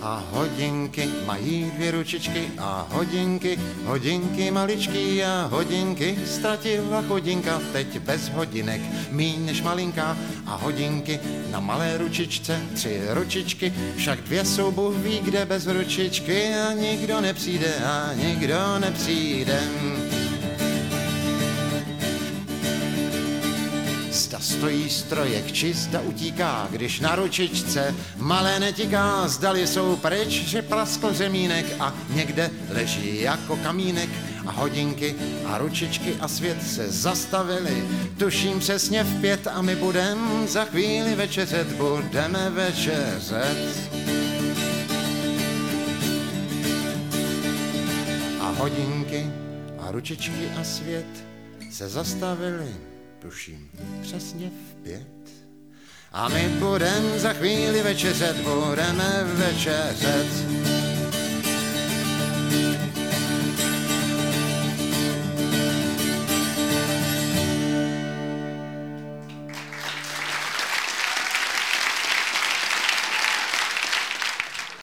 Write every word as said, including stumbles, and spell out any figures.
a hodinky mají dvě ručičky a hodinky, hodinky maličký a hodinky ztratila chodinka, teď bez hodinek, míň než malinká a hodinky na malé ručičce, tři ručičky, však dvě jsou Bůh ví kde bez ručičky a nikdo nepřijde a nikdo nepřijde. Zda stojí strojek, či zda utíká, když na ručičce malé netiká, zdali jsou pryč, že praskl řemínek a někde leží jako kamínek a hodinky a ručičky a svět se zastavili, tuším přesně v pět a my budem za chvíli večeřet, budeme večeřet. A hodinky a ručičky a svět se zastavili, tuším přesně v pět. A my budem za chvíli večeřet, budeme večeřet.